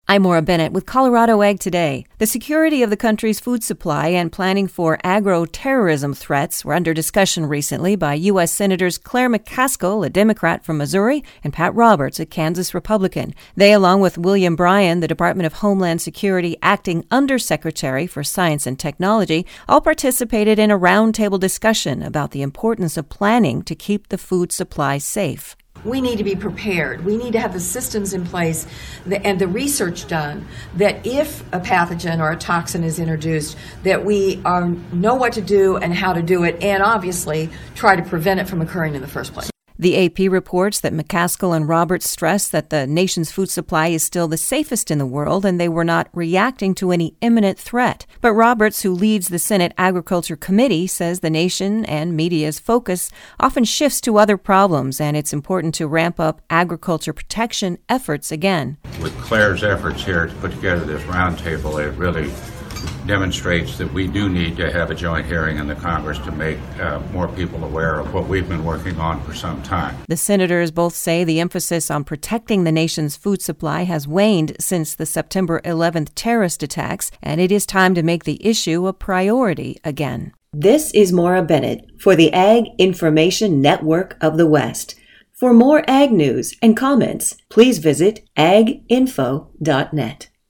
I'm Maura Bennett with Colorado Ag Today. The security of the country's food supply and planning for agro-terrorism threats were under discussion recently by U.S. Senators Claire McCaskill, a Democrat from Missouri, and Pat Roberts, a Kansas Republican. They, along with William Bryan, the Department of Homeland Security Acting Undersecretary for Science and Technology, all participated in a roundtable discussion about the importance of planning to keep the food supply safe. We need to be prepared. We need to have the systems in place and the research done that if a pathogen or a toxin is introduced, that we know what to do and how to do it, and obviously try to prevent it from occurring in the first place. The AP reports that McCaskill and Roberts stressed that the nation's food supply is still the safest in the world and they were not reacting to any imminent threat. But Roberts, who leads the Senate Agriculture Committee, says the nation and media's focus often shifts to other problems and it's important to ramp up agriculture protection efforts again. With Claire's efforts here to put together this roundtable, it really demonstrates that we do need to have a joint hearing in the Congress to make more people aware of what we've been working on for some time. The senators both say the emphasis on protecting the nation's food supply has waned since the September 11th terrorist attacks, and it is time to make the issue a priority again. This is Maura Bennett for the Ag Information Network of the West. For more ag news and comments, please visit aginfo.net.